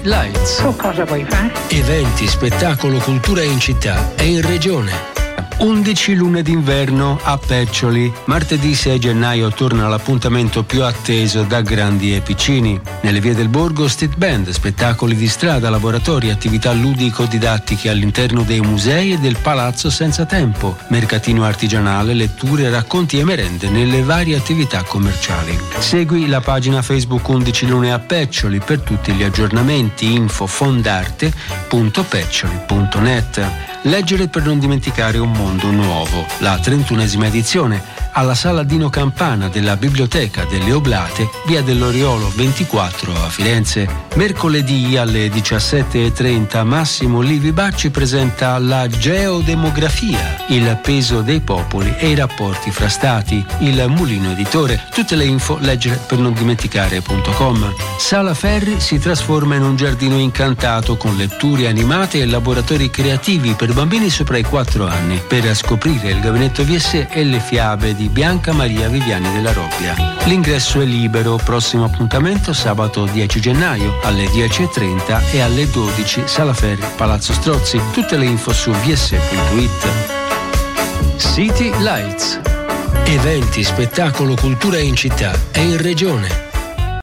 Lights. Tu cosa vuoi fare? Eventi, spettacolo, cultura in città e in regione. 11 lune d'inverno a Peccioli. Martedì 6 gennaio torna l'appuntamento più atteso da grandi e piccini. Nelle vie del borgo street band, spettacoli di strada, laboratori, attività ludico-didattiche all'interno dei musei e del Palazzo Senza Tempo, mercatino artigianale, letture, racconti e merende nelle varie attività commerciali. Segui la pagina Facebook 11 lune a Peccioli per tutti gli aggiornamenti. Info fondarte.peccioli.net. Leggere per non dimenticare un mondo nuovo, la 31esima edizione, alla Sala Dino Campana della Biblioteca delle Oblate, via dell'Oriolo 24 a Firenze. Mercoledì alle 17:30 Massimo Livi Bacci presenta la geodemografia, il peso dei popoli e i rapporti fra stati. Il Mulino Editore. Tutte le info leggere per non dimenticare.com. Sala Ferri si trasforma in un giardino incantato con letture animate e laboratori creativi per bambini sopra i 4 anni, per scoprire il gabinetto VS e le fiabe di Bianca Maria Viviani della Robbia. L'ingresso è libero. Prossimo appuntamento sabato 10 gennaio alle 10:30 e alle 12 Sala Ferri, Palazzo Strozzi. Tutte le info su vs.it. City Lights. Eventi, spettacolo, cultura in città e in regione.